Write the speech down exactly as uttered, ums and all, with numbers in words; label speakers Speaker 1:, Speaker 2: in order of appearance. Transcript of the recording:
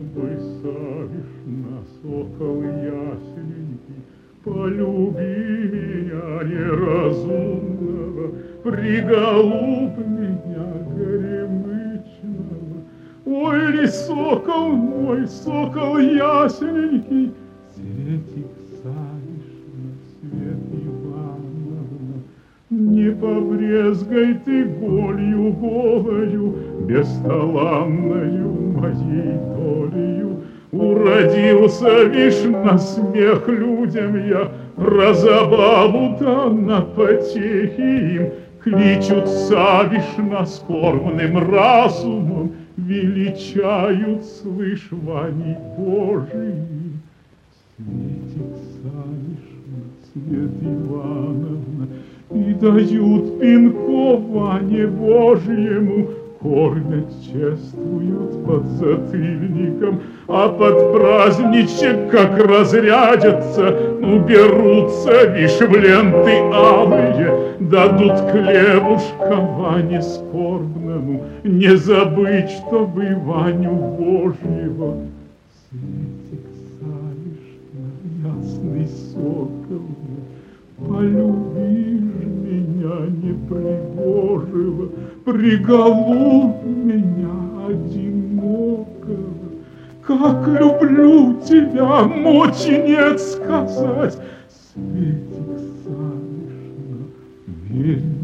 Speaker 1: Ой, Савишна, сокол ясненький, полюби меня неразумного, приголубь меня горемычного. Ой, ли сокол мой, сокол ясненький, Светик Савишна, Свет Ивановна, не побрезгай ты голью голою, бесталанною моей долею. Уродился, вишь, на смех людям я, про забаву-то на потехи им. Кличут Савишна скорбным разумом, величают свыш ваней Божиим. Светик Савишна, Свет Ивановна, и дают пинков Ване Божьему, кормят, чествуют под затыльником, а под праздничек, как разрядятся, ну, берутся, вишь, в ленты алые, дадут хлебушка Ване скорбному, не забыть, чтобы Ваню Божьего. Светик Савишна, ясный сокол, полюби ж меня непригожего, приголубь меня одинокого. Как люблю тебя, мочи нет сказать, Светик Савишна, верь